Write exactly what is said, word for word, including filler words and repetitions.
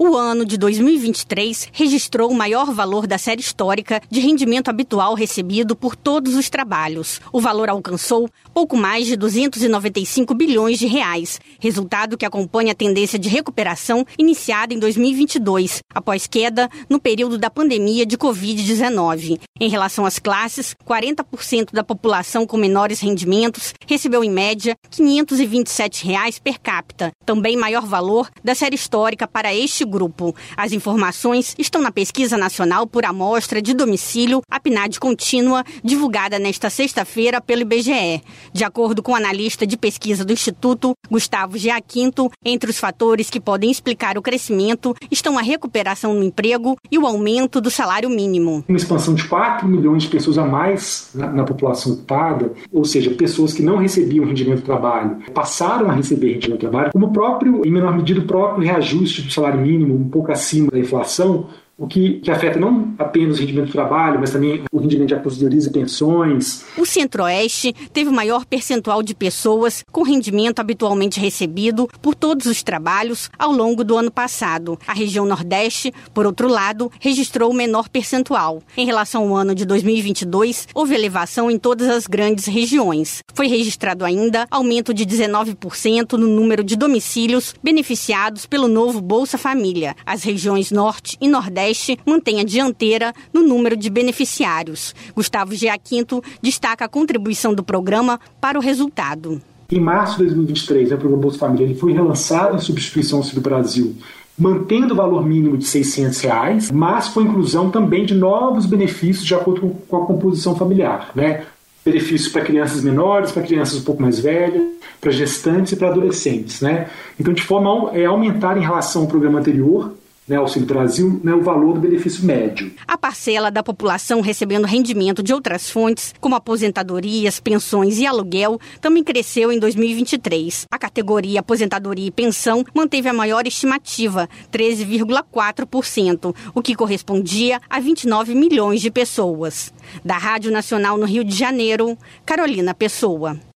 O ano de dois mil e vinte e três registrou o maior valor da série histórica de rendimento habitual recebido por todos os trabalhos. O valor alcançou pouco mais de duzentos e noventa e cinco bilhões de reais, resultado que acompanha a tendência de recuperação iniciada em dois mil e vinte e dois, após queda no período da pandemia de covid dezenove. Em relação às classes, quarenta por cento da população com menores rendimentos recebeu, em média, quinhentos e vinte e sete reais per capita, também maior valor da série histórica para este grupo. As informações estão na Pesquisa Nacional por Amostra de Domicílio, a PNAD contínua, divulgada nesta sexta-feira pelo I B G E. De acordo com o analista de pesquisa do Instituto, Gustavo Giaquinto, entre os fatores que podem explicar o crescimento estão a recuperação no emprego e o aumento do salário mínimo. Uma expansão de quatro milhões de pessoas a mais na, na população ocupada, ou seja, pessoas que não recebiam rendimento do trabalho, passaram a receber rendimento do trabalho, como o próprio, em menor medida, o próprio reajuste do salário mínimo, um pouco acima da inflação, o que, que afeta não apenas o rendimento do trabalho, mas também o rendimento de aposentadorias e pensões. O Centro-Oeste teve o maior percentual de pessoas com rendimento habitualmente recebido por todos os trabalhos ao longo do ano passado. A região Nordeste, por outro lado, registrou o menor percentual. Em relação ao ano de dois mil e vinte e dois, houve elevação em todas as grandes regiões. Foi registrado ainda aumento de dezenove por cento no número de domicílios beneficiados pelo novo Bolsa Família. As regiões Norte e Nordeste mantém a dianteira no número de beneficiários. Gustavo Giaquinto destaca a contribuição do programa para o resultado. Em março de dois mil e vinte e três, o programa Bolsa Família ele foi relançado em substituição ao Auxílio Brasil, mantendo o valor mínimo de seiscentos reais, mas com a inclusão também de novos benefícios de acordo com a composição familiar, né? Benefícios para crianças menores, para crianças um pouco mais velhas, para gestantes e para adolescentes, né? Então, de forma a é, aumentar em relação ao programa anterior, né, Auxílio Brasil, né, o valor do benefício médio. A parcela da população recebendo rendimento de outras fontes, como aposentadorias, pensões e aluguel, também cresceu em dois mil e vinte e três. A categoria aposentadoria e pensão manteve a maior estimativa, treze vírgula quatro por cento, o que correspondia a vinte e nove milhões de pessoas. Da Rádio Nacional no Rio de Janeiro, Carolina Pessoa.